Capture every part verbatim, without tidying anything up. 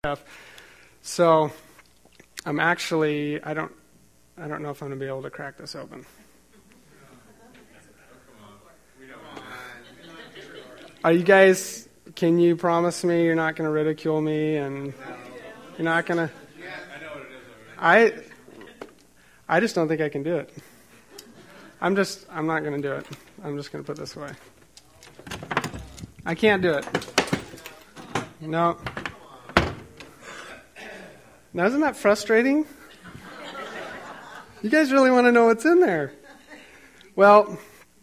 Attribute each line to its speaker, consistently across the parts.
Speaker 1: stuff. So I'm actually, I don't, I don't know if I'm going to be able to crack this open. Are you guys, can you promise me you're not going to ridicule me and you're not going to? I, I just don't think I can do it. I'm just, I'm not going to do it. I'm just going to put this away. I can't do it. No. Now, isn't that frustrating? You guys really want to know what's in there. Well,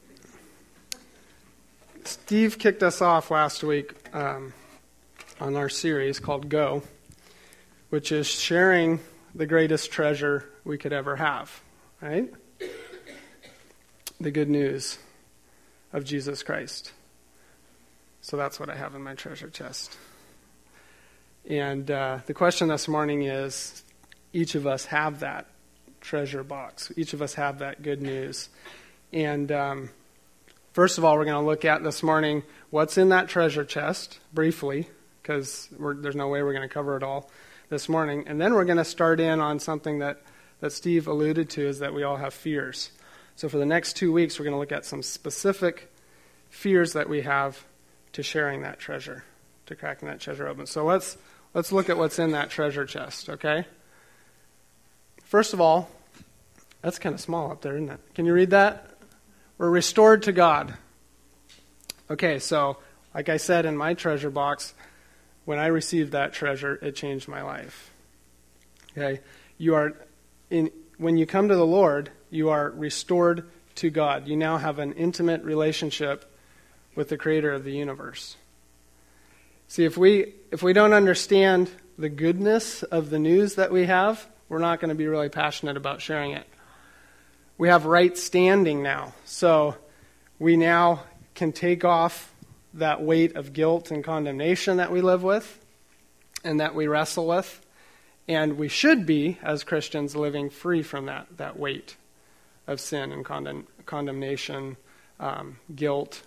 Speaker 1: Steve kicked us off last week um, on our series called Go, which is sharing the greatest treasure we could ever have, right? The good news of Jesus Christ. So that's what I have in my treasure chest. And uh, the question this morning is, each of us have that treasure box. Each of us have that good news. And um, first of all, we're going to look at this morning what's in that treasure chest, briefly, because there's no way we're going to cover it all this morning. And then we're going to start in on something that, that Steve alluded to, is that we all have fears. So for the next two weeks, we're going to look at some specific fears that we have to sharing that treasure, to cracking that treasure open. So let's let's look at what's in that treasure chest, okay? First of all, that's kind of small up there, isn't it? Can you read that? We're restored to God. Okay, so like I said in my treasure box, when I received that treasure, it changed my life. Okay? You are in when you come to the Lord, you are restored to God. You now have an intimate relationship with the creator of the universe. See, if we if we don't understand the goodness of the news that we have, we're not going to be really passionate about sharing it. We have right standing now. So we now can take off that weight of guilt and condemnation that we live with and that we wrestle with. And we should be, as Christians, living free from that, that weight of sin and condemn, condemnation, um, guilt.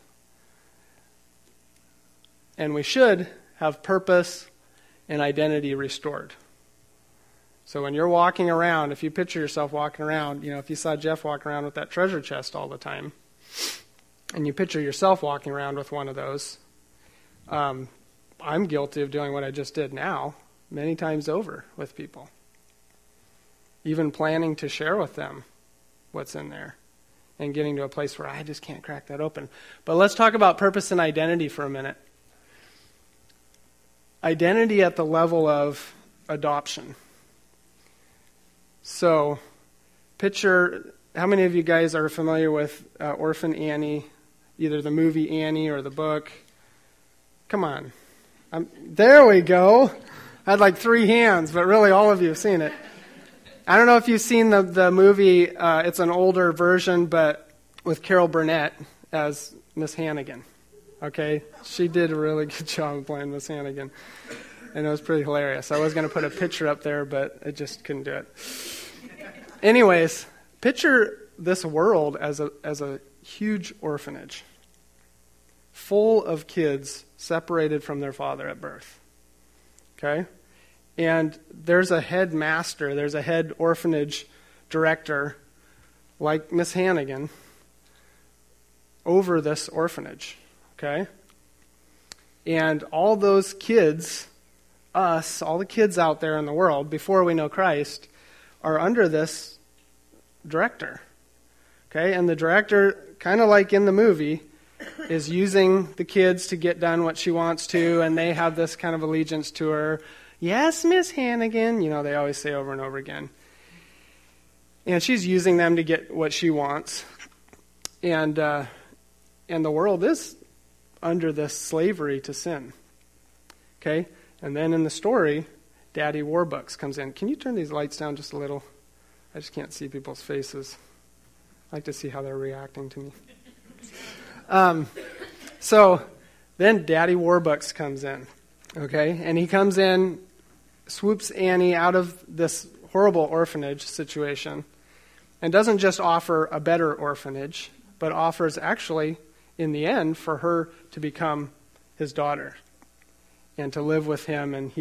Speaker 1: And we should have purpose and identity restored. So when you're walking around, if you picture yourself walking around, you know, if you saw Jeff walking around with that treasure chest all the time, and you picture yourself walking around with one of those, um, I'm guilty of doing what I just did now many times over with people. Even planning to share with them what's in there and getting to a place where I just can't crack that open. But let's talk about purpose and identity for a minute. Identity at the level of adoption. So, picture, how many of you guys are familiar with uh, Orphan Annie, either the movie Annie or the book? Come on. I'm, there we go. I had like three hands, but really all of you have seen it. I don't know if you've seen the, the movie. Uh, it's an older version, but with Carol Burnett as Miss Hannigan. Okay? She did a really good job of playing Miss Hannigan. And it was pretty hilarious. I was going to put a picture up there, but I just couldn't do it. Anyways, picture this world as a as a huge orphanage, full of kids separated from their father at birth. Okay? And there's a headmaster, there's a head orphanage director, like Miss Hannigan, over this orphanage. Okay? And all those kids, us, all the kids out there in the world, before we know Christ, are under this director. Okay? And the director, kind of like in the movie, is using the kids to get done what she wants to, and they have this kind of allegiance to her. Yes, Miss Hannigan, you know, they always say over and over again. And she's using them to get what she wants. And uh, and the world is under this slavery to sin. Okay? And then in the story, Daddy Warbucks comes in. Can you turn these lights down just a little? I just can't see people's faces. I like to see how they're reacting to me. Um, so then Daddy Warbucks comes in. Okay? And he comes in, swoops Annie out of this horrible orphanage situation, and doesn't just offer a better orphanage, but offers actually, in the end, for her to become his daughter and to live with him, and he's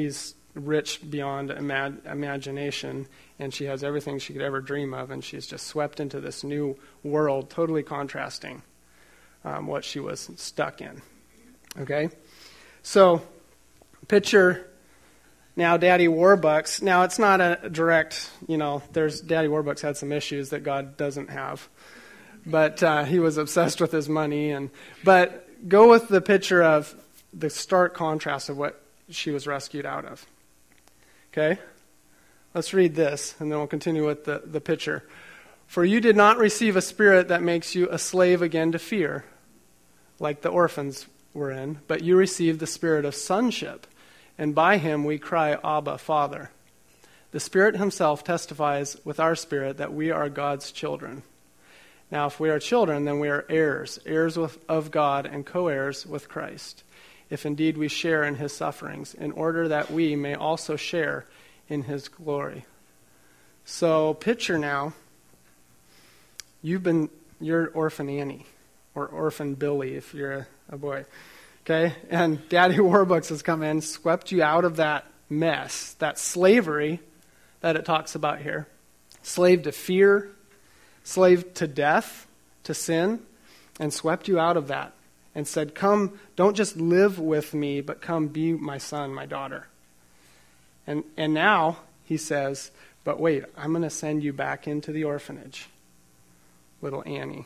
Speaker 1: rich beyond ima- imagination, and she has everything she could ever dream of, and she's just swept into this new world, totally contrasting um, what she was stuck in. Okay? So, picture now Daddy Warbucks. Now, it's not a direct, you know, there's Daddy Warbucks had some issues that God doesn't have. But uh, he was obsessed with his money. and But go with the picture of the stark contrast of what she was rescued out of. Okay? Let's read this, and then we'll continue with the, the picture. For you did not receive a spirit that makes you a slave again to fear, like the orphans were in, but you received the spirit of sonship, and by him we cry, Abba, Father. The Spirit himself testifies with our spirit that we are God's children. Now, if we are children, then we are heirs, heirs with, of God and co-heirs with Christ, if indeed we share in his sufferings, in order that we may also share in his glory. So, picture now, you've been, you're Orphan Annie, or Orphan Billy if you're a, a boy, okay? And Daddy Warbucks has come in, swept you out of that mess, that slavery that it talks about here. Slave to fear, slave to death, to sin, and swept you out of that. And said, come, don't just live with me, but come be my son, my daughter. And and now, he says, but wait, I'm going to send you back into the orphanage, little Annie.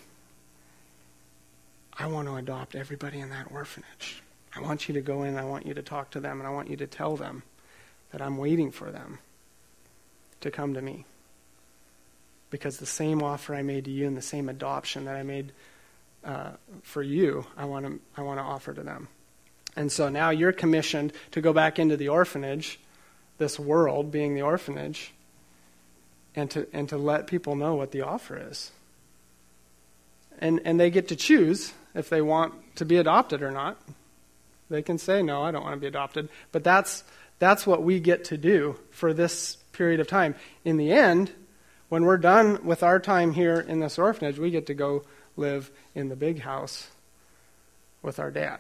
Speaker 1: I want to adopt everybody in that orphanage. I want you to go in, I want you to talk to them, and I want you to tell them that I'm waiting for them to come to me. Because the same offer I made to you and the same adoption that I made Uh, for you, I want to I want to offer to them. And so now you're commissioned to go back into the orphanage, this world being the orphanage, and to and to let people know what the offer is. And and they get to choose if they want to be adopted or not. They can say, no, I don't want to be adopted. But that's that's what we get to do for this period of time. In the end, when we're done with our time here in this orphanage, we get to go live in the big house with our dad,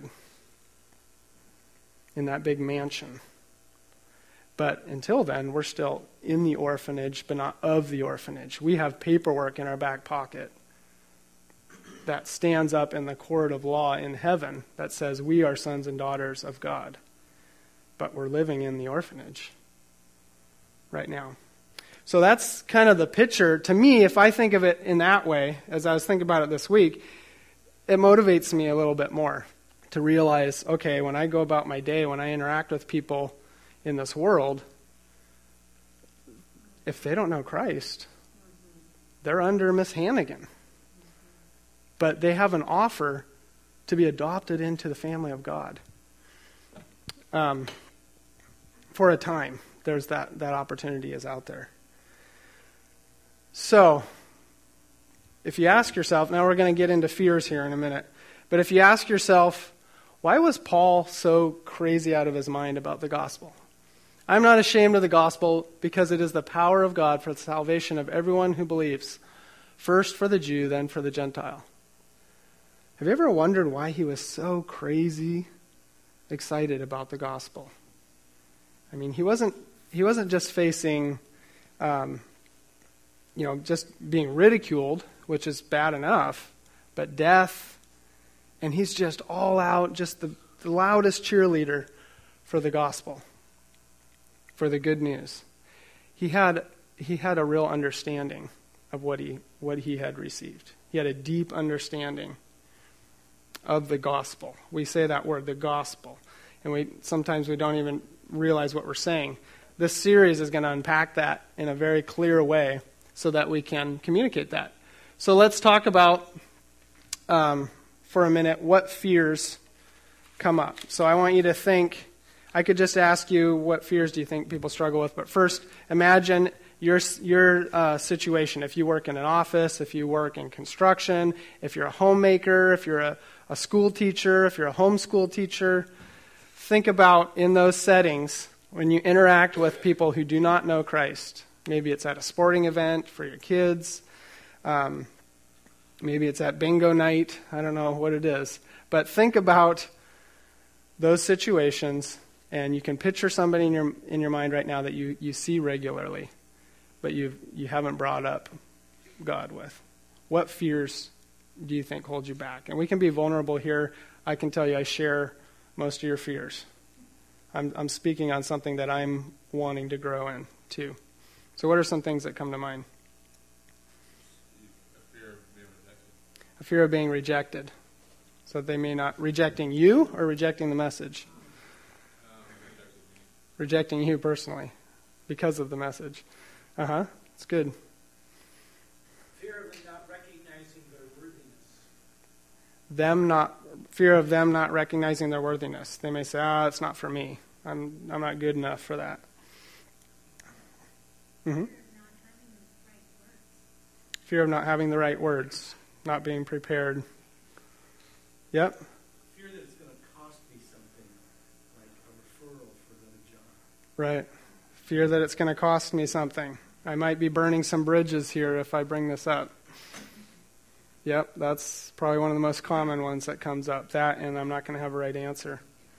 Speaker 1: in that big mansion. But until then, we're still in the orphanage, but not of the orphanage. We have paperwork in our back pocket that stands up in the court of law in heaven that says we are sons and daughters of God. But we're living in the orphanage right now. So that's kind of the picture. To me, if I think of it in that way, as I was thinking about it this week, it motivates me a little bit more to realize, okay, when I go about my day, when I interact with people in this world, if they don't know Christ, they're under Miss Hannigan. But they have an offer to be adopted into the family of God. Um, for a time, there's that, that opportunity is out there. So, if you ask yourself, now we're going to get into fears here in a minute, but if you ask yourself, why was Paul so crazy out of his mind about the gospel? I'm not ashamed of the gospel because it is the power of God for the salvation of everyone who believes, first for the Jew, then for the Gentile. Have you ever wondered why he was so crazy excited about the gospel? I mean, he wasn't he wasn't just facing um, you know, just being ridiculed, which is bad enough, but death, and he's just all out, just the, the loudest cheerleader for the gospel, for the good news. He had he had a real understanding of what he what he had received. He had a deep understanding of the gospel. We say that word, the gospel, and we sometimes we don't even realize what we're saying. This series is going to unpack that in a very clear way, so that we can communicate that. So let's talk about, um, for a minute, what fears come up. So I want you to think, I could just ask you, what fears do you think people struggle with? But first, imagine your your uh, situation. If you work in an office, if you work in construction, if you're a homemaker, if you're a, a school teacher, if you're a homeschool teacher, think about in those settings when you interact with people who do not know Christ. Maybe it's at a sporting event for your kids. Um, maybe it's at bingo night. I don't know what it is. But think about those situations And you can picture somebody in your in your mind right now that you, you see regularly, but you you haven't brought up God with. What fears do you think hold you back? And we can be vulnerable here. I can tell you I share most of your fears. I'm I'm speaking on something that I'm wanting to grow in too. So what are some things that come to mind?
Speaker 2: A fear of being rejected.
Speaker 1: A fear of being rejected. So they may not, rejecting you or rejecting the message?
Speaker 2: Um, rejected.
Speaker 1: Rejecting you personally because of the message. Uh-huh. It's good.
Speaker 3: Fear of them not recognizing their worthiness.
Speaker 1: Them not, fear of them not recognizing their worthiness. They may say, ah, it's not for me. I'm I'm not good enough for that. Mm-hmm. Fear of not having the right words, not being prepared. Yep.
Speaker 3: Fear that it's going to cost me something, like a referral for another job.
Speaker 1: Right. Fear that it's going to cost me something. I might be burning some bridges here if I bring this up. Yep, that's probably one of the most common ones that comes up. That, and I'm not going to have a right answer.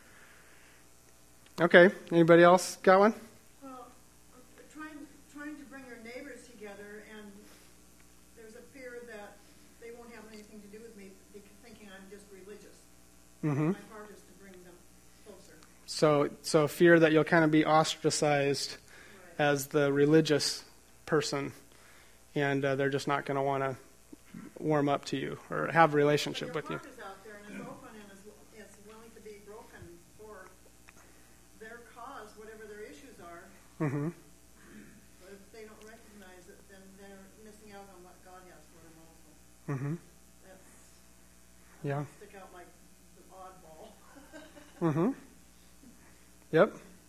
Speaker 1: Okay, anybody else got one?
Speaker 4: Well, trying trying to bring your neighbors together, and there's a fear that they won't have anything to do with me, thinking I'm just religious.
Speaker 1: Mm-hmm.
Speaker 4: My heart is to bring them closer.
Speaker 1: So, so fear that you'll kind of be ostracized
Speaker 4: Right.
Speaker 1: as the religious person, and uh, they're just not going to want to warm up to you or have a relationship
Speaker 4: But
Speaker 1: with
Speaker 4: your
Speaker 1: you.
Speaker 4: heart is out there and is open and is, is willing to be broken for their cause, whatever their issues are.
Speaker 1: Mm-hmm.
Speaker 4: But if they don't recognize it, then they're missing out on what God has for them also.
Speaker 1: Mm-hmm.
Speaker 4: That's
Speaker 1: Yeah.
Speaker 4: stick out like the oddball.
Speaker 1: Mm-hmm. Yep.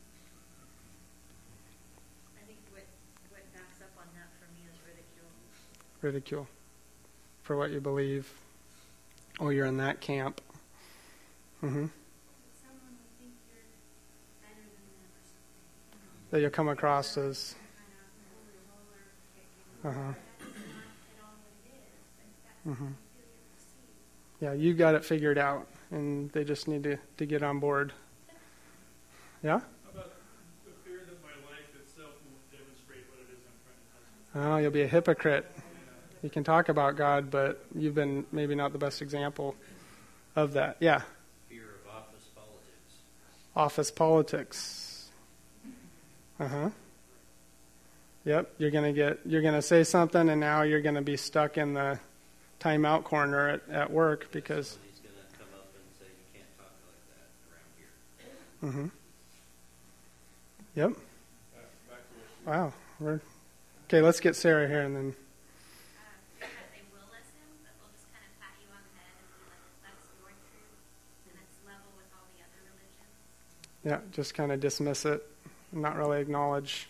Speaker 5: I think what, what backs up on that for me is ridicule.
Speaker 1: Ridicule for what you believe. Oh, you're in that camp. Mm-hmm.
Speaker 5: Someone would think you're better than them or something.
Speaker 1: That you'll come across as.
Speaker 5: Kind of roller kicking.
Speaker 1: Uh-huh.
Speaker 5: That's not at all what it is. Like, that's
Speaker 1: Mm-hmm.
Speaker 5: how you feel you're perceived.
Speaker 1: Yeah, you got it figured out, and they just need to, to get on board. Yeah?
Speaker 6: How about the fear that my life itself won't demonstrate what it is I'm trying to tell you?
Speaker 1: Oh, you'll be a hypocrite. You can talk about God, but you've been maybe not the best example of that. Yeah.
Speaker 7: Fear of office politics.
Speaker 1: Office politics. Uh-huh. Yep, you're gonna get you're gonna say something, and now you're gonna be stuck in the timeout corner at, at work because.
Speaker 7: Somebody's going to come up and say, you can't talk like that around here.
Speaker 1: Mm-hmm. Yep.
Speaker 2: Back, back to what you
Speaker 1: Wow. We're okay. Let's get Sarah here, and then.
Speaker 5: Uh, that they will listen, but they'll just kind of pat you on the head and be like, that's your truth, and it's level with all the other religions.
Speaker 1: Yeah, just kind of dismiss it, and not really acknowledge.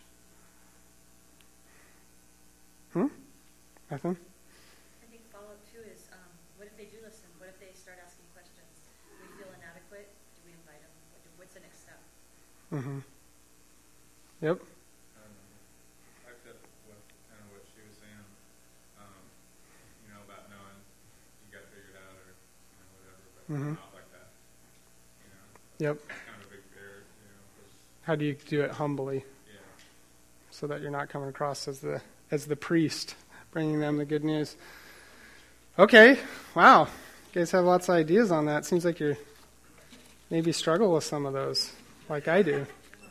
Speaker 1: Hmm? Nothing?
Speaker 8: I think follow-up too is, um, what if they do listen? What if they start asking questions? Do we feel inadequate? Do we invite them? What do, what's the next step?
Speaker 1: Mm-hmm. Yep.
Speaker 2: Um, back to what kind of what she was saying, um, you know, about knowing you got it figured out or you know whatever, but
Speaker 1: Mhm.
Speaker 2: not like that. You know,
Speaker 1: Yep.
Speaker 2: it's kind of a big fear. You know, 'cause,
Speaker 1: How do you do it humbly
Speaker 2: yeah,
Speaker 1: so that you're not coming across as the as the priest bringing them the good news? Okay. Wow. You guys have lots of ideas on that. Seems like you're maybe struggle with some of those, like I do.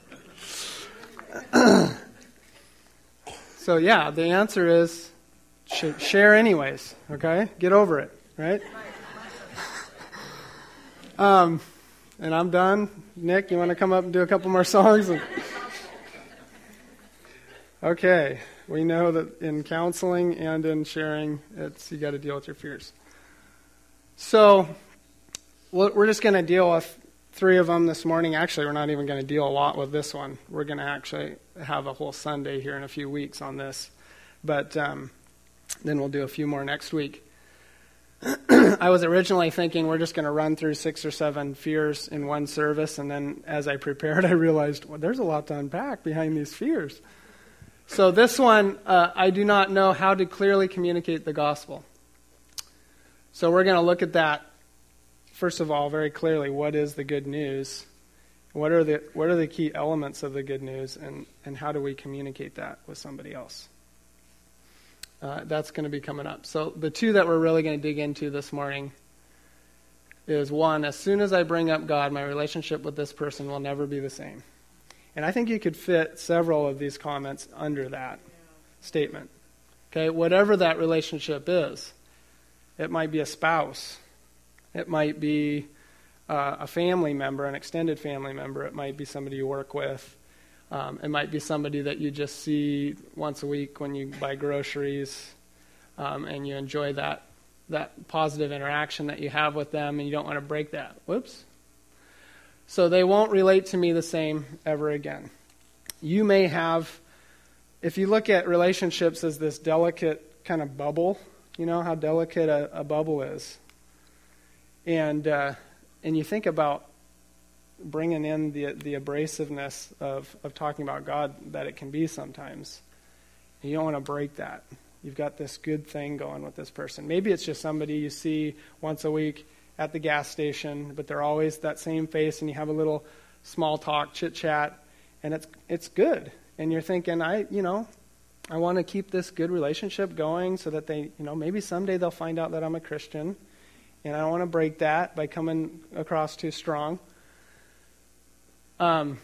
Speaker 1: So yeah, the answer is sh- share anyways. Okay, get over it. Right. Um, and I'm done. Nick, you want to come up and do a couple more songs? And... Okay, we know that in counseling and in sharing, it's you got to deal with your fears. So we're just going to deal with three of them this morning. Actually, we're not even going to deal a lot with this one. We're going to actually have a whole Sunday here in a few weeks on this. But um, then we'll do a few more next week. I was originally thinking we're just going to run through six or seven fears in one service. And then as I prepared, I realized, well, there's a lot to unpack behind these fears. So this one, uh, I do not know how to clearly communicate the gospel. So we're going to look at that. First of all, very clearly, what is the good news? What are the what are the key elements of the good news, and, and how do we communicate that with somebody else? Uh, that's going to be coming up. So the two that we're really going to dig into this morning is, one, as soon as I bring up God, my relationship with this person will never be the same. And I think you could fit several of these comments under that statement. Okay, whatever that relationship is. It might be a spouse. It might be uh, a family member, an extended family member. It might be somebody you work with. Um, it might be somebody that you just see once a week when you buy groceries, um, and you enjoy that that positive interaction that you have with them, and you don't want to break that. Whoops. So they won't relate to me the same ever again. You may have, if you look at relationships as this delicate kind of bubble, you know how delicate a, a bubble is, and uh, and you think about bringing in the the abrasiveness of, of talking about God that it can be sometimes. And you don't want to break that. You've got this good thing going with this person. Maybe it's just somebody you see once a week at the gas station, but they're always that same face, and you have a little small talk, chit-chat, and it's it's good. And you're thinking, I, you know, I want to keep this good relationship going so that they, you know, maybe someday they'll find out that I'm a Christian, and I don't want to break that by coming across too strong. Um.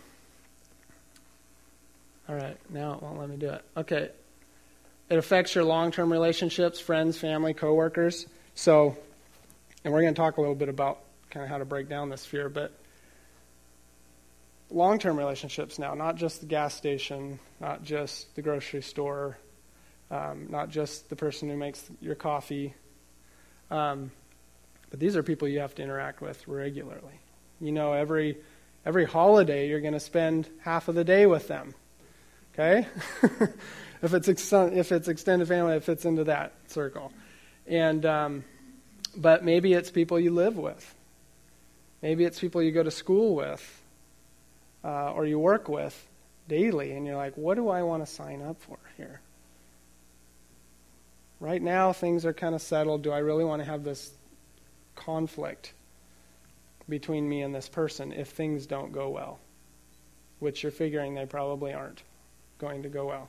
Speaker 1: All right, now it won't let me do it. Okay. It affects your long-term relationships, friends, family, coworkers. So, and we're going to talk a little bit about kind of how to break down this fear, but long-term relationships now, not just the gas station, not just the grocery store, um, not just the person who makes your coffee, um, but these are people you have to interact with regularly. You know, every every holiday you're going to spend half of the day with them. Okay? if it's ex- if it's extended family, it fits into that circle. And um, but maybe it's people you live with. Maybe it's people you go to school with, uh, or you work with daily, and you're like, what do I want to sign up for here? Right now, things are kind of settled. Do I really want to have this conflict between me and this person if things don't go well? Which you're figuring they probably aren't going to go well.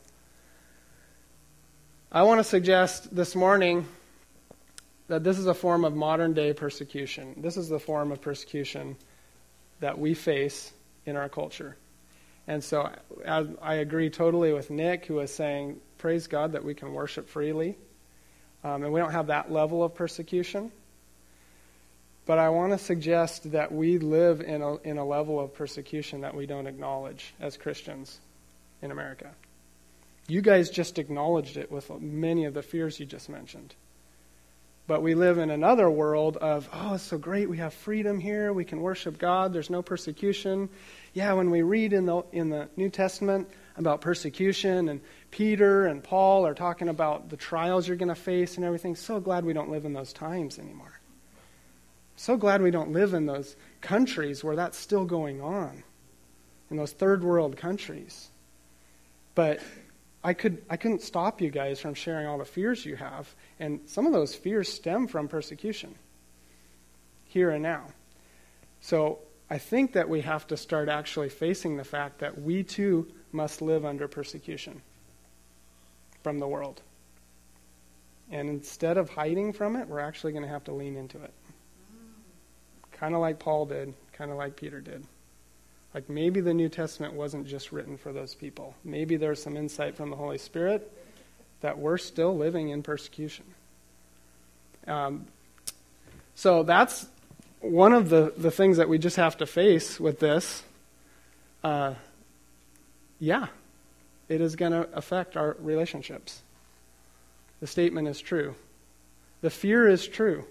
Speaker 1: I want to suggest this morning that this is a form of modern day persecution. This is the form of persecution that we face in our culture. And so I, I agree totally with Nick, who was saying, praise God that we can worship freely. Um, and we don't have that level of persecution. But I want to suggest that we live in a, in a level of persecution that we don't acknowledge as Christians in America. You guys just acknowledged it with many of the fears you just mentioned. But we live in another world of, oh, it's so great, we have freedom here, we can worship God, there's no persecution. Yeah, when we read in the in the New Testament about persecution, and Peter and Paul are talking about the trials you're going to face and everything, so glad we don't live in those times anymore. So glad we don't live in those countries where that's still going on, in those third world countries. But I could I couldn't stop you guys from sharing all the fears you have, and some of those fears stem from persecution here and now. So I think that we have to start actually facing the fact that we too must live under persecution from the world. And instead of hiding from it, we're actually going to have to lean into it. Kind of like Paul did, kind of like Peter did. Like maybe the New Testament wasn't just written for those people. Maybe there's some insight from the Holy Spirit that we're still living in persecution. Um, so that's one of the, the things that we just have to face with this. Uh, yeah, it is going to affect our relationships. The statement is true. The fear is true.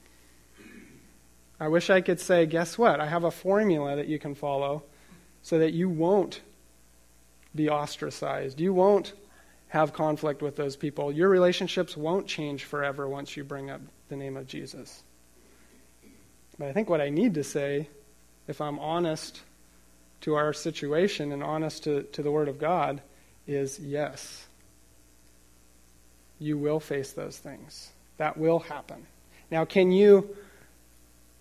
Speaker 1: I wish I could say, guess what? I have a formula that you can follow so that you won't be ostracized. You won't have conflict with those people. Your relationships won't change forever once you bring up the name of Jesus. But I think what I need to say, if I'm honest to our situation and honest to, to the Word of God, is yes. You will face those things. That will happen. Now, can you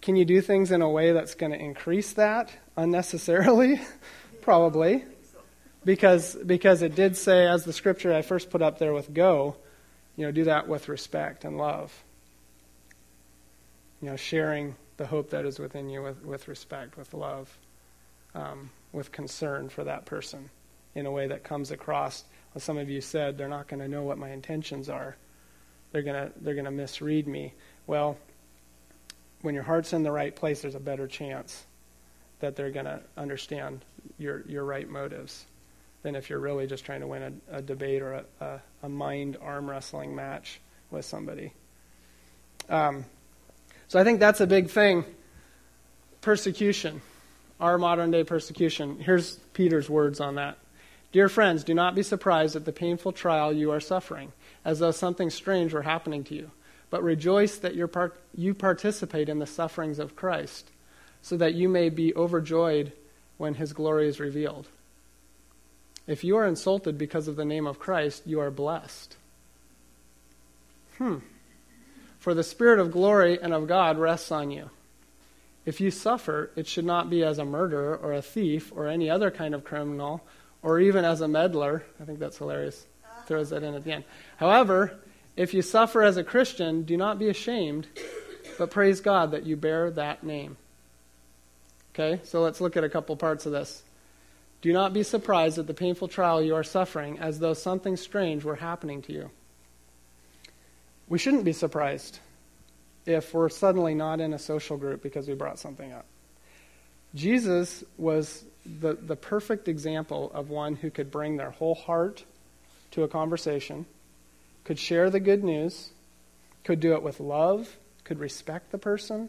Speaker 1: Can you do things in a way that's going to increase that unnecessarily? Probably. Because because it did say, as the scripture I first put up there with go, you know, do that with respect and love. You know, sharing the hope that is within you with, with respect, with love, um, with concern for that person in a way that comes across. As some of you said, they're not going to know what my intentions are. They're going to they're going to misread me. Well, when your heart's in the right place, there's a better chance that they're going to understand your your right motives than if you're really just trying to win a, a debate or a, a, a mind arm wrestling match with somebody. Um, so I think that's a big thing. Persecution, our modern day persecution. Here's Peter's words on that. Dear friends, do not be surprised at the painful trial you are suffering, as though something strange were happening to you. But rejoice that you're part, you participate in the sufferings of Christ, so that you may be overjoyed when his glory is revealed. If you are insulted because of the name of Christ, you are blessed. Hmm. For the Spirit of glory and of God rests on you. If you suffer, it should not be as a murderer or a thief or any other kind of criminal, or even as a meddler. I think that's hilarious. Throws that in at the end. However, if you suffer as a Christian, do not be ashamed, but praise God that you bear that name. Okay, so let's look at a couple parts of this. Do not be surprised at the painful trial you are suffering, as though something strange were happening to you. We shouldn't be surprised if we're suddenly not in a social group because we brought something up. Jesus was the, the perfect example of one who could bring their whole heart to a conversation, could share the good news, could do it with love, could respect the person.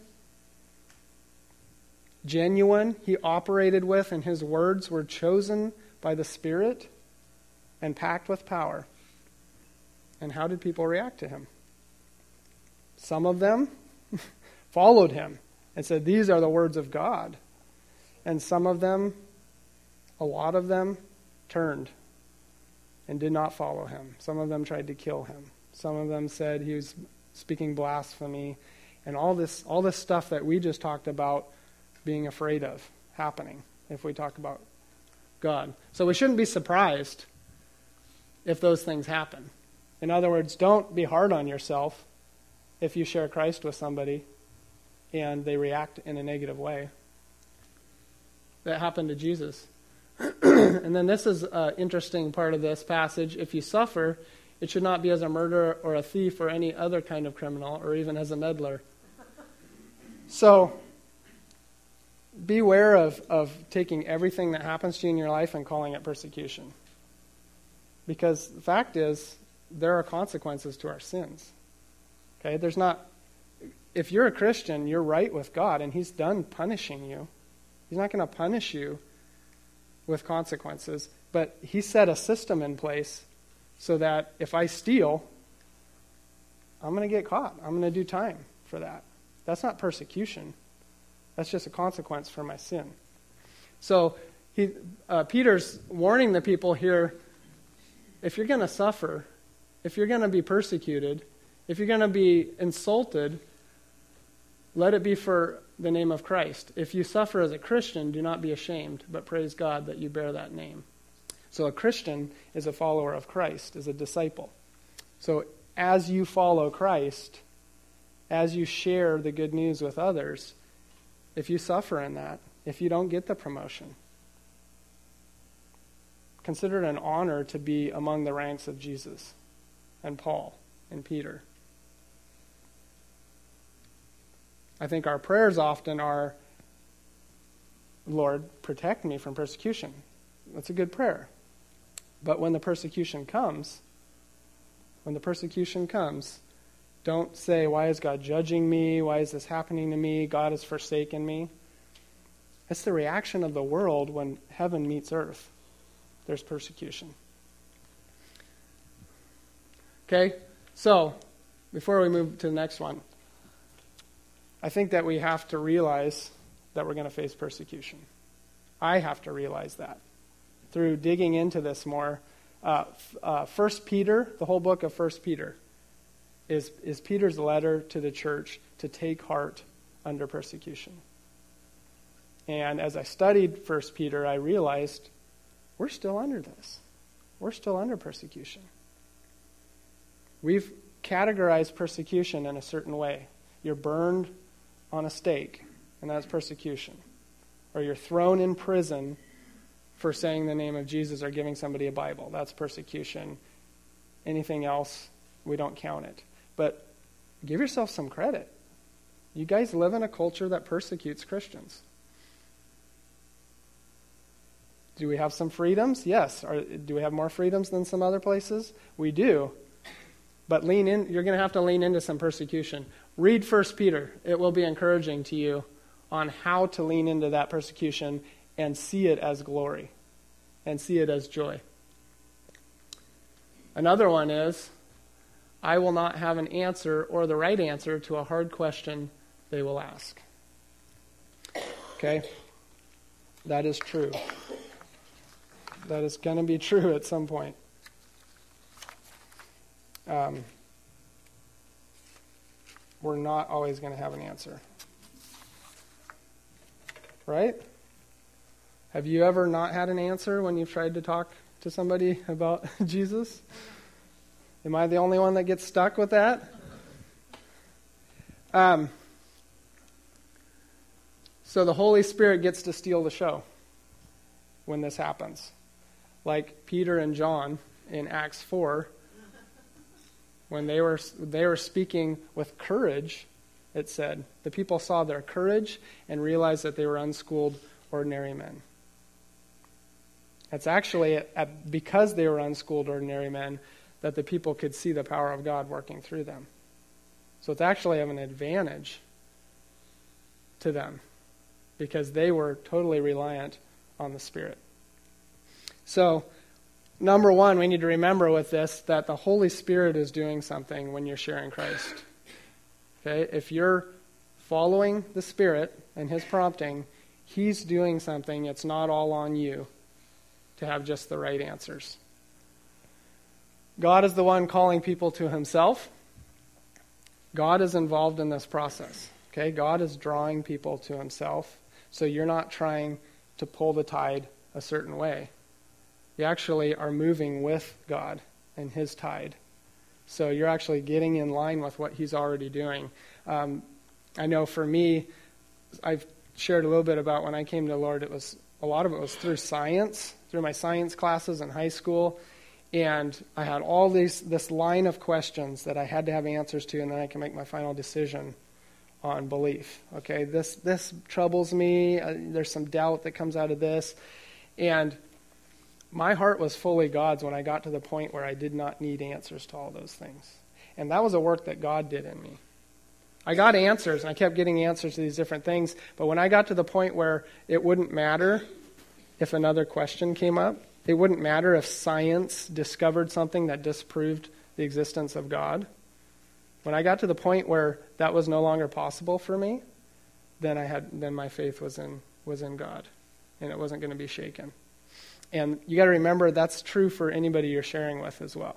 Speaker 1: Genuine, he operated with, and his words were chosen by the Spirit and packed with power. And how did people react to him? Some of them followed him and said, these are the words of God. And some of them, a lot of them, turned and did not follow him. Some of them tried to kill him. Some of them said he was speaking blasphemy, and all this all this stuff that we just talked about being afraid of happening if we talk about God. So we shouldn't be surprised if those things happen. In other words, don't be hard on yourself if you share Christ with somebody and they react in a negative way. That happened to Jesus. And then this is an interesting part of this passage. If you suffer, it should not be as a murderer or a thief or any other kind of criminal or even as a meddler. So beware of, of taking everything that happens to you in your life and calling it persecution. Because the fact is, there are consequences to our sins. Okay, there's not, if you're a Christian, you're right with God, and he's done punishing you. He's not going to punish you with consequences, but he set a system in place so that if I steal, I'm going to get caught. I'm going to do time for that. That's not persecution. That's just a consequence for my sin. So he, uh, Peter's warning the people here, if you're going to suffer, if you're going to be persecuted, if you're going to be insulted, let it be for the name of Christ. If you suffer as a Christian, do not be ashamed, but praise God that you bear that name. So a Christian is a follower of Christ, is a disciple. So as you follow Christ, as you share the good news with others, if you suffer in that, if you don't get the promotion, consider it an honor to be among the ranks of Jesus and Paul and Peter. I think our prayers often are, Lord, protect me from persecution. That's a good prayer. But when the persecution comes, when the persecution comes, don't say, why is God judging me? Why is this happening to me? God has forsaken me. It's the reaction of the world when heaven meets earth. There's persecution. Okay, so before we move to the next one, I think that we have to realize that we're going to face persecution. I have to realize that through digging into this more. Uh, uh, First Peter, the whole book of First Peter, is, is Peter's letter to the church to take heart under persecution. And as I studied First Peter, I realized we're still under this. We're still under persecution. We've categorized persecution in a certain way. You're burned on a stake, and that's persecution. Or you're thrown in prison for saying the name of Jesus or giving somebody a Bible. That's persecution. Anything else, we don't count it. But give yourself some credit. You guys live in a culture that persecutes Christians. Do we have some freedoms? Yes. Or do we have more freedoms than some other places? We do. But lean in. You're going to have to lean into some persecution. Read First Peter. It will be encouraging to you on how to lean into that persecution and see it as glory and see it as joy. Another one is, I will not have an answer or the right answer to a hard question they will ask. Okay? That is true. That is going to be true at some point. Um, we're not always going to have an answer. Right? Have you ever not had an answer when you've tried to talk to somebody about Jesus? Am I the only one that gets stuck with that? Um, so the Holy Spirit gets to steal the show when this happens. Like Peter and John in Acts four, when they were they were speaking with courage, it said, the people saw their courage and realized that they were unschooled, ordinary men. It's actually at, because they were unschooled, ordinary men that the people could see the power of God working through them. So it's actually of an advantage to them because they were totally reliant on the Spirit. So, number one, we need to remember with this that the Holy Spirit is doing something when you're sharing Christ. Okay? If you're following the Spirit and His prompting, He's doing something. It's not all on you to have just the right answers. God is the one calling people to Himself. God is involved in this process. Okay? God is drawing people to Himself. So you're not trying to pull the tide a certain way. You actually are moving with God and His tide. So you're actually getting in line with what He's already doing. Um, I know for me, I've shared a little bit about when I came to the Lord, it was a lot of it was through science, through my science classes in high school. And I had all these this line of questions that I had to have answers to, and then I can make my final decision on belief. Okay, this this troubles me. Uh, there's some doubt that comes out of this. And my heart was fully God's when I got to the point where I did not need answers to all those things. And that was a work that God did in me. I got answers, and I kept getting answers to these different things. But when I got to the point where it wouldn't matter if another question came up, it wouldn't matter if science discovered something that disproved the existence of God. When I got to the point where that was no longer possible for me, then I had then my faith was in was in God, and it wasn't going to be shaken. And you got to remember that's true for anybody you're sharing with as well.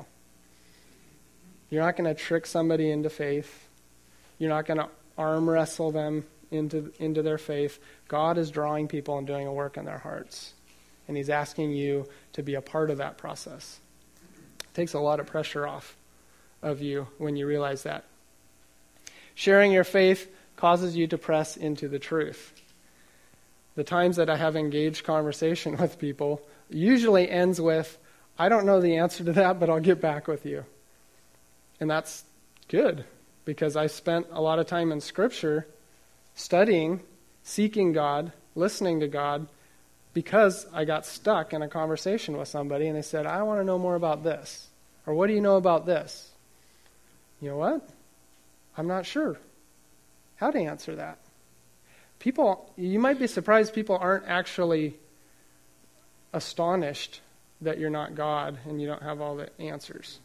Speaker 1: You're not going to trick somebody into faith. You're not going to arm wrestle them into into their faith. God is drawing people and doing a work in their hearts. And He's asking you to be a part of that process. It takes a lot of pressure off of you when you realize that. Sharing your faith causes you to press into the truth. The times that I have engaged conversation with people usually ends with, I don't know the answer to that, but I'll get back with you. And that's good, because I spent a lot of time in Scripture studying, seeking God, listening to God, because I got stuck in a conversation with somebody and they said, I want to know more about this. Or what do you know about this? You know what? I'm not sure how to answer that. People, you might be surprised people aren't actually astonished that you're not God and you don't have all the answers.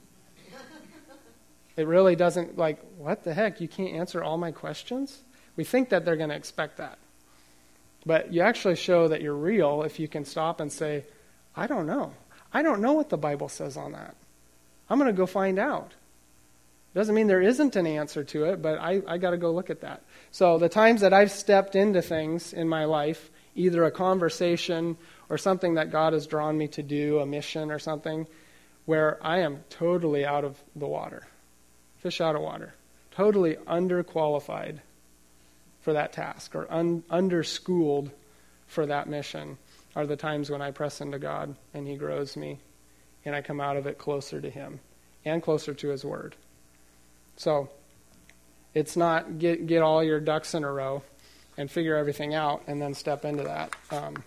Speaker 1: It really doesn't, like, what the heck? You can't answer all my questions? We think that they're going to expect that. But you actually show that you're real if you can stop and say, I don't know. I don't know what the Bible says on that. I'm going to go find out. Doesn't mean there isn't an answer to it, but I, I got to go look at that. So the times that I've stepped into things in my life, either a conversation or something that God has drawn me to do, a mission or something, where I am totally out of the water, fish out of water, totally underqualified for that task or un, under-schooled for that mission, are the times when I press into God and He grows me and I come out of it closer to Him and closer to His Word. So it's not get get all your ducks in a row and figure everything out and then step into that. Um,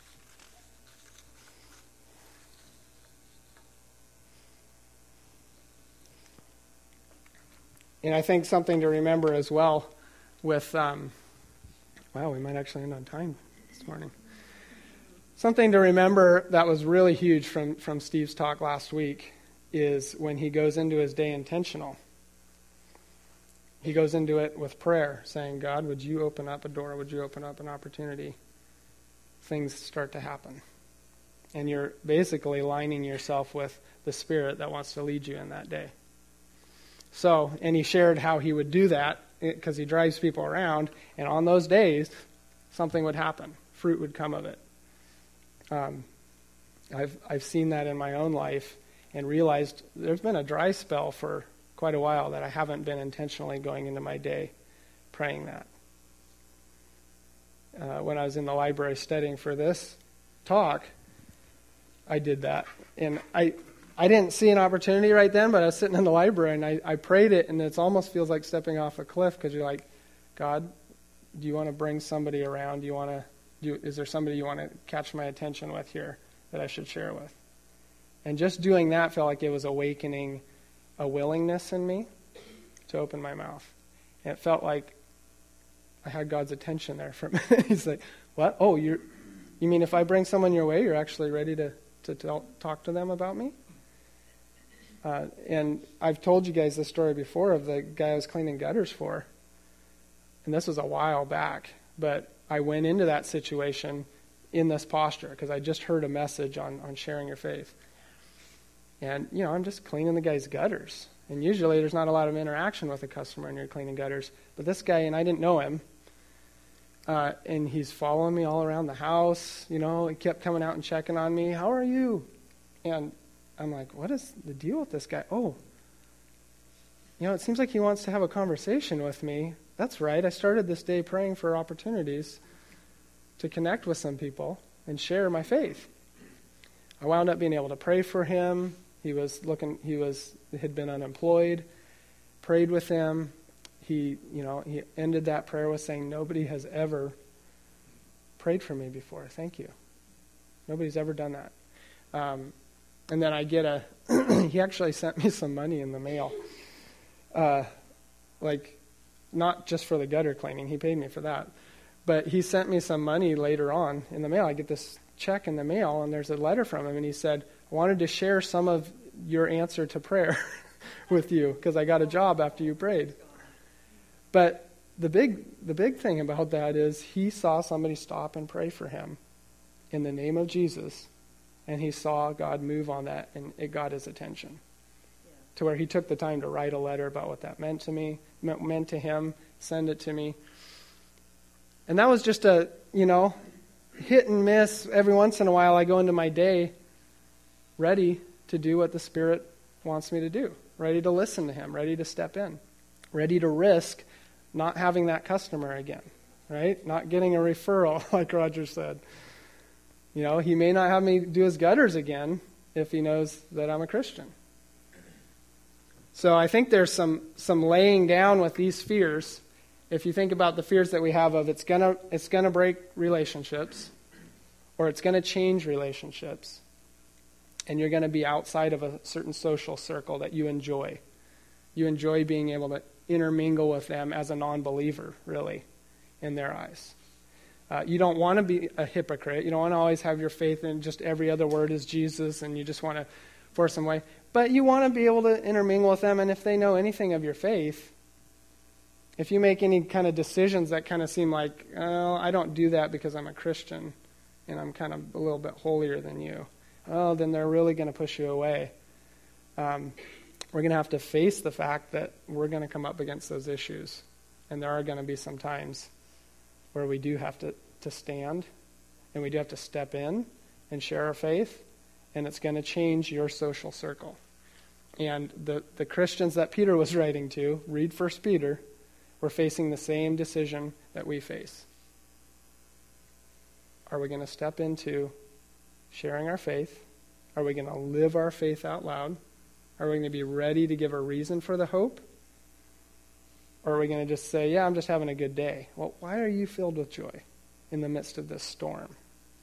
Speaker 1: and I think something to remember as well with, um, wow, we might actually end on time this morning. Something to remember that was really huge from, from Steve's talk last week is when he goes into his day intentional. He goes into it with prayer, saying, God, would you open up a door? Would you open up an opportunity? Things start to happen. And you're basically lining yourself with the Spirit that wants to lead you in that day. So, and he shared how he would do that because he drives people around, and on those days, something would happen. Fruit would come of it. Um, I've I've seen that in my own life and realized there's been a dry spell for quite a while that I haven't been intentionally going into my day praying that. Uh, when I was in the library studying for this talk, I did that. And I I didn't see an opportunity right then, but I was sitting in the library and I, I prayed it, and it almost feels like stepping off a cliff because you're like, God, do you want to bring somebody around? Do you want to Do, is there somebody you want to catch my attention with here that I should share with? And just doing that felt like it was awakening a willingness in me to open my mouth. And it felt like I had God's attention there for a minute. He's like, what? Oh, you're, you mean if I bring someone your way, you're actually ready to, to tell, talk to them about me? Uh, and I've told you guys this story before of the guy I was cleaning gutters for. And this was a while back, but I went into that situation in this posture because I just heard a message on, on sharing your faith. And, you know, I'm just cleaning the guy's gutters. And usually there's not a lot of interaction with a customer when you're cleaning gutters. But this guy, and I didn't know him, uh, and he's following me all around the house. You know, he kept coming out and checking on me. How are you? And I'm like, what is the deal with this guy? Oh, you know, it seems like he wants to have a conversation with me. That's right. I started this day praying for opportunities to connect with some people and share my faith. I wound up being able to pray for him. He was looking, he was, had been unemployed, prayed with him. He, you know, he ended that prayer with saying, nobody has ever prayed for me before. Thank you. Nobody's ever done that. Um, and then I get a, he actually sent me some money in the mail. Uh, like, not just for the gutter cleaning. He paid me for that. But he sent me some money later on in the mail. I get this check in the mail, and there's a letter from him, and he said, I wanted to share some of your answer to prayer with you because I got a job after you prayed. But the big the big thing about that is he saw somebody stop and pray for him in the name of Jesus, and he saw God move on that, and it got his attention. To where he took the time to write a letter about what that meant to me, meant, meant to him, send it to me. And that was just a, you know, hit and miss. Every once in a while I go into my day ready to do what the Spirit wants me to do, ready to listen to Him, ready to step in, ready to risk not having that customer again, right? Not getting a referral, like Roger said. You know, He may not have me do his gutters again if He knows that I'm a Christian. So I think there's some some laying down with these fears. If you think about the fears that we have of it's gonna it's gonna break relationships, or it's gonna change relationships, and you're gonna be outside of a certain social circle that you enjoy. You enjoy being able to intermingle with them as a non-believer, really, in their eyes. Uh, you don't want to be a hypocrite. You don't want to always have your faith in just every other word is Jesus, and you just want to force them away. But you want to be able to intermingle with them, and if they know anything of your faith, if you make any kind of decisions that kind of seem like, oh, I don't do that because I'm a Christian, and I'm kind of a little bit holier than you, oh, then they're really going to push you away. Um, we're going to have to face the fact that we're going to come up against those issues. And there are going to be some times where we do have to, to stand, and we do have to step in and share our faith, and it's going to change your social circle. And the, the Christians that Peter was writing to, read First Peter, were facing the same decision that we face. Are we going to step into sharing our faith? Are we going to live our faith out loud? Are we going to be ready to give a reason for the hope? Or are we going to just say, yeah, I'm just having a good day? Well, why are you filled with joy in the midst of this storm?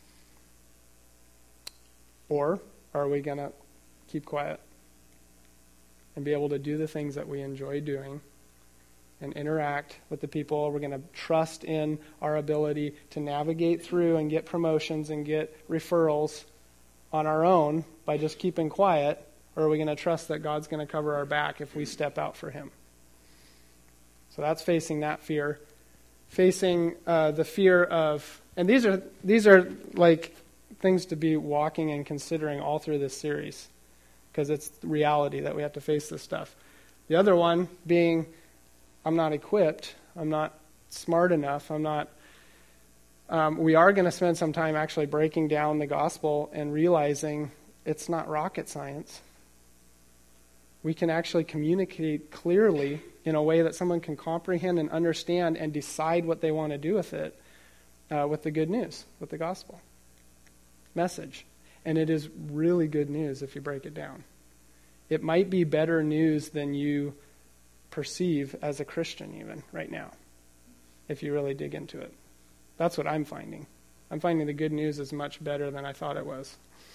Speaker 1: Or are we going to keep quiet and be able to do the things that we enjoy doing and interact with the people? We're going to trust in our ability to navigate through and get promotions and get referrals on our own by just keeping quiet? Or are we going to trust that God's going to cover our back if we step out for him? So that's facing that fear. Facing uh, the fear of, and these are these are like things to be walking and considering all through this series, because it's reality that we have to face this stuff. The other one being, I'm not equipped, I'm not smart enough, I'm not, um, we are going to spend some time actually breaking down the gospel and realizing it's not rocket science. We can actually communicate clearly in a way that someone can comprehend and understand and decide what they want to do with it, uh, with the good news, with the gospel message. And it is really good news if you break it down. It might be better news than you perceive as a Christian even right now, if you really dig into it. That's what I'm finding. I'm finding the good news is much better than I thought it was.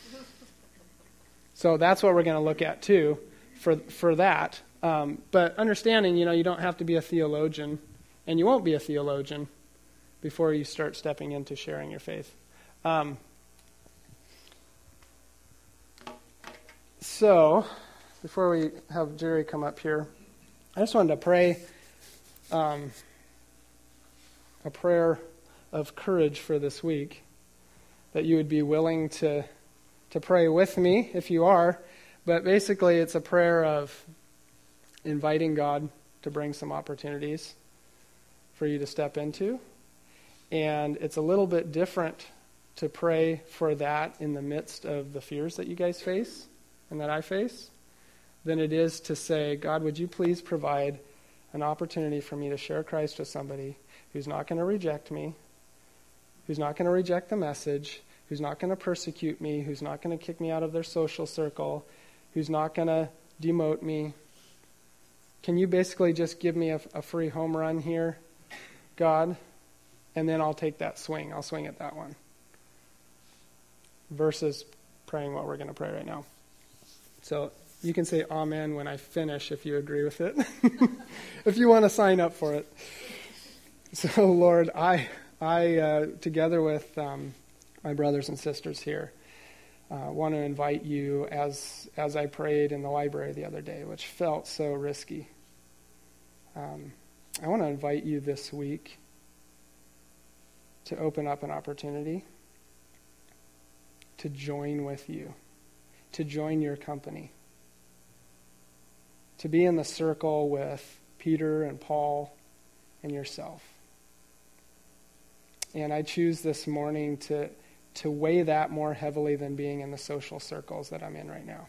Speaker 1: So that's what we're going to look at too for for that. Um, but understanding, you know, you don't have to be a theologian, and you won't be a theologian before you start stepping into sharing your faith. Um, so, before we have Jerry come up here, I just wanted to pray um, a prayer of courage for this week, that you would be willing to to pray with me if you are. But basically, it's a prayer of inviting God to bring some opportunities for you to step into. And it's a little bit different to pray for that in the midst of the fears that you guys face and that I face than it is to say, God, would you please provide an opportunity for me to share Christ with somebody who's not going to reject me, who's not going to reject the message, who's not going to persecute me, who's not going to kick me out of their social circle, who's not going to demote me. Can you basically just give me a, a free home run here, God? And then I'll take that swing. I'll swing at that one. Versus praying what we're going to pray right now. So you can say amen when I finish if you agree with it. If you want to sign up for it. So Lord, I, I uh, together with um, my brothers and sisters here, Uh, want to invite you, as as I prayed in the library the other day, which felt so risky. Um, I want to invite you this week to open up an opportunity to join with you, to join your company, to be in the circle with Peter and Paul and yourself. And I choose this morning to to weigh that more heavily than being in the social circles that I'm in right now.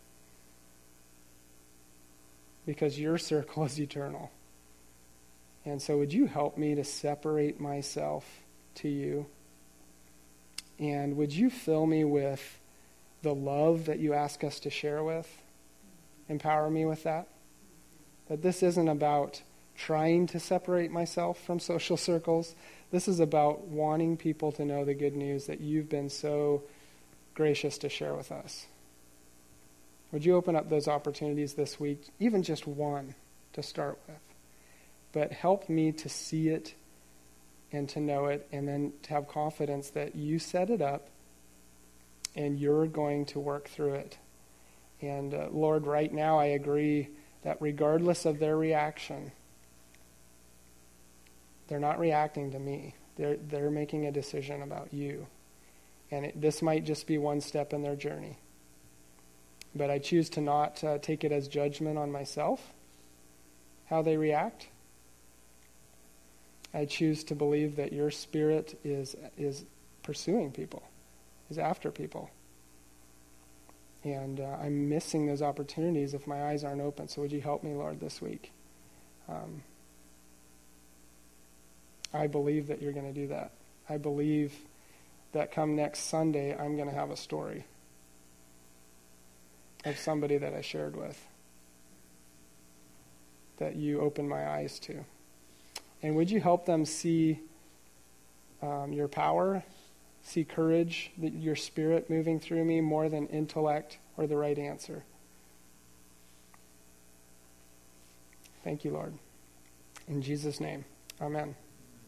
Speaker 1: Because your circle is eternal. And so would you help me to separate myself to you? And would you fill me with the love that you ask us to share with? Empower me with that? That this isn't about trying to separate myself from social circles. This is about wanting people to know the good news that you've been so gracious to share with us. Would you open up those opportunities this week, even just one to start with? But help me to see it and to know it, and then to have confidence that you set it up and you're going to work through it. And uh, Lord, right now I agree that regardless of their reaction, they're not reacting to me. They're they're making a decision about you. And it, this might just be one step in their journey. but I choose to not uh, take it as judgment on myself, how they react. I choose to believe that your Spirit is is pursuing people, is after people. And uh, I'm missing those opportunities if my eyes aren't open. So would you help me, Lord, this week? Um, I believe that you're going to do that. I believe that come next Sunday, I'm going to have a story of somebody that I shared with that you opened my eyes to. And would you help them see um, your power, see courage, that your Spirit moving through me more than intellect or the right answer? Thank you, Lord. In Jesus' name, amen.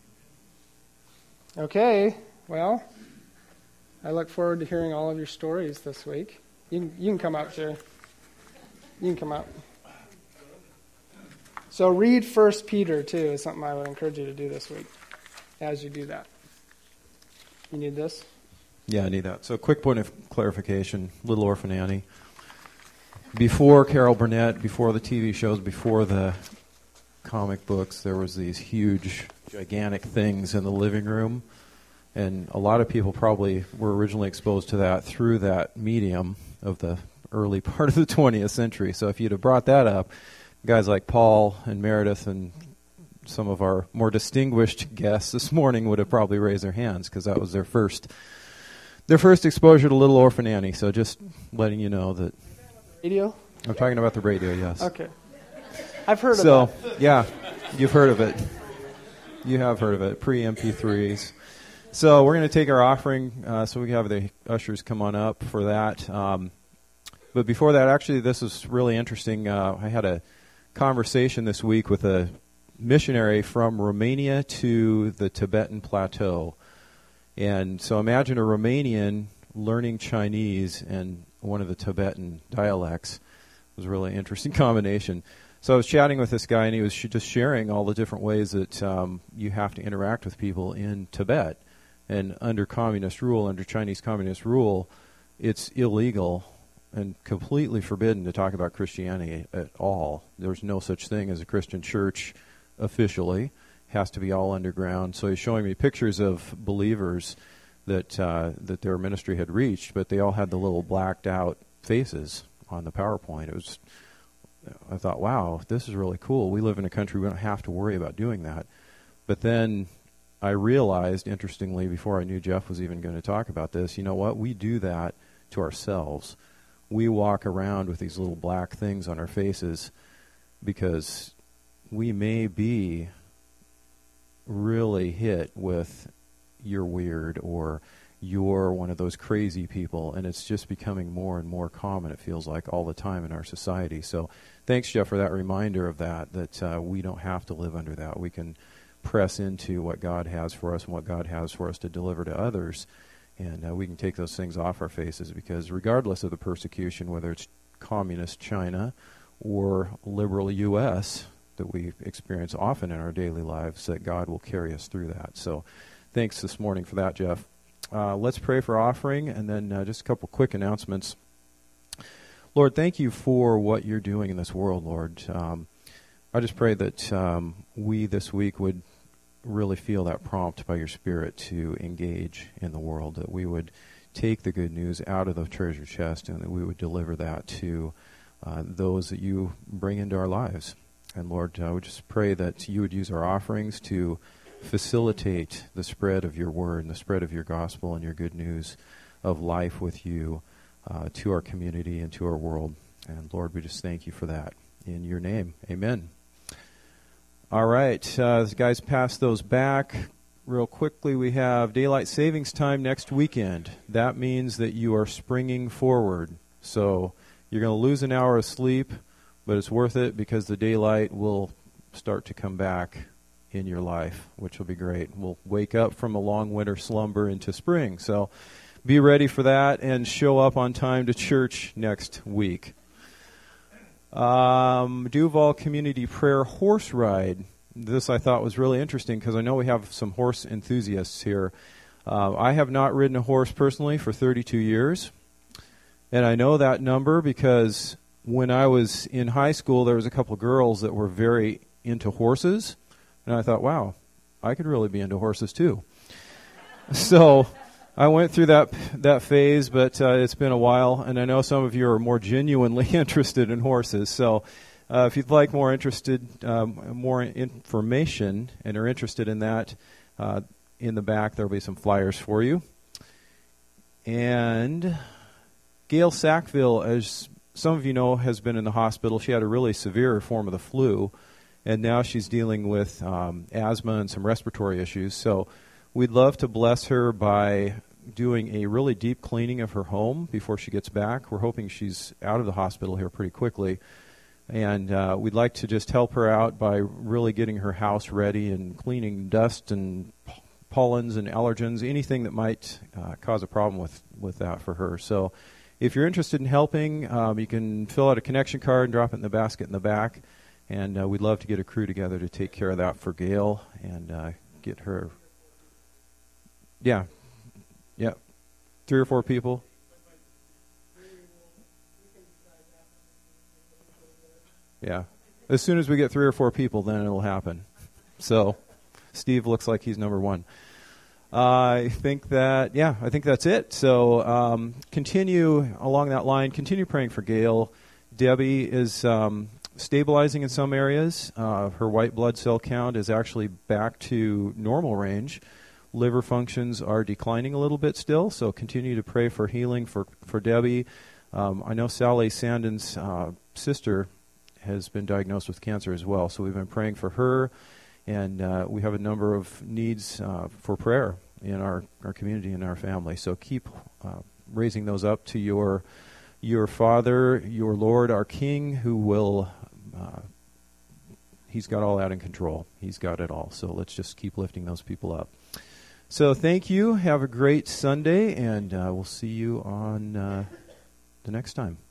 Speaker 1: Okay, well, I look forward to hearing all of your stories this week. You can, you can come up, Jerry. You can come up. So read First Peter, too, is something I would encourage you to do this week as you do that. You need this?
Speaker 9: Yeah, I need that. So quick point of clarification, Little Orphan Annie. Before Carol Burnett, before the T V shows, before the comic books, there was these huge, gigantic things in the living room. And a lot of people probably were originally exposed to that through that medium of the early part of the twentieth century. So if you'd have brought that up, guys like Paul and Meredith and some of our more distinguished guests this morning would have probably raised their hands because that was their first their first exposure to Little Orphan Annie. So just letting you know that.
Speaker 1: Radio?
Speaker 9: I'm talking about the radio, yes.
Speaker 1: Okay. I've heard
Speaker 9: so,
Speaker 1: of it.
Speaker 9: So, yeah, you've heard of it. You have heard of it, pre-M P threes. So we're going to take our offering, uh, so we have the ushers come on up for that. Um, but before that, actually, this is really interesting. Uh, I had a conversation this week with a missionary from Romania to the Tibetan Plateau. And so imagine a Romanian learning Chinese and one of the Tibetan dialects. It was a really interesting combination. So I was chatting with this guy, and he was sh- just sharing all the different ways that um, you have to interact with people in Tibet. And under communist rule, under Chinese communist rule, it's illegal and completely forbidden to talk about Christianity at all. There's no such thing as a Christian church officially. It has to be all underground. So he's showing me pictures of believers that uh, that their ministry had reached, but they all had the little blacked out faces on the PowerPoint. It was, I thought, wow, this is really cool. We live in a country we don't have to worry about doing that. But then I realized, interestingly, before I knew Jeff was even going to talk about this, you know what? We do that to ourselves. We walk around with these little black things on our faces because we may be really hit with you're weird or you're one of those crazy people, and it's just becoming more and more common, it feels like, all the time in our society. So thanks, Jeff, for that reminder of that, that uh, we don't have to live under that. We can press into what God has for us and what God has for us to deliver to others, and uh, we can take those things off our faces, because regardless of the persecution, whether it's communist China or liberal U S that we experience often in our daily lives, that God will carry us through that. So thanks this morning for that, Jeff. Uh, let's pray for offering, and then uh, just a couple quick announcements. Lord, thank you for what you're doing in this world, Lord. Um, I just pray that um, we this week would really feel that prompt by your Spirit to engage in the world, that we would take the good news out of the treasure chest and that we would deliver that to uh, those that you bring into our lives. And Lord, I would just pray that you would use our offerings to facilitate the spread of your word and the spread of your gospel and your good news of life with you uh, to our community and to our world. And Lord, we just thank you for that. In your name, amen. All right, uh, as guys pass those back real quickly, we have daylight savings time next weekend. That means that you are springing forward. So you're going to lose an hour of sleep, but it's worth it because the daylight will start to come back in your life, which will be great. We'll wake up from a long winter slumber into spring. So be ready for that and show up on time to church next week. Um, Duval Community Prayer Horse Ride. This I thought was really interesting because I know we have some horse enthusiasts here. Uh, I have not ridden a horse personally for thirty-two years. And I know that number because when I was in high school, there was a couple of girls that were very into horses. And I thought, wow, I could really be into horses too. So I went through that that phase, but uh, it's been a while. And I know some of you are more genuinely interested in horses. So uh, if you'd like more interested, um, more information and are interested in that, uh, in the back there will be some flyers for you. And Gail Sackville, as some of you know, has been in the hospital. She had a really severe form of the flu, and now she's dealing with um, asthma and some respiratory issues. So we'd love to bless her by doing a really deep cleaning of her home before she gets back. We're hoping she's out of the hospital here pretty quickly. And uh, we'd like to just help her out by really getting her house ready and cleaning dust and pollens and allergens, anything that might uh, cause a problem with, with that for her. So if you're interested in helping, um, you can fill out a connection card and drop it in the basket in the back. And uh, we'd love to get a crew together to take care of that for Gail and uh, get her. Yeah. Yeah. Three or four people. Yeah. As soon as we get three or four people, then it'll happen. So Steve looks like he's number one. Uh, I think that, yeah, I think that's it. So um, continue along that line. Continue praying for Gail. Debbie is um, stabilizing in some areas. Uh, her white blood cell count is actually back to normal range. Liver functions are declining a little bit still, so continue to pray for healing for, for Debbie. Um, I know Sally Sandin's uh, sister has been diagnosed with cancer as well, so we've been praying for her. And uh, we have a number of needs uh, for prayer in our, our community and our family. So keep uh, raising those up to your your Father, your Lord, our King, who will, uh, he's got all that in control. He's got it all. So let's just keep lifting those people up. So thank you. Have a great Sunday, and uh, we'll see you on uh, the next time.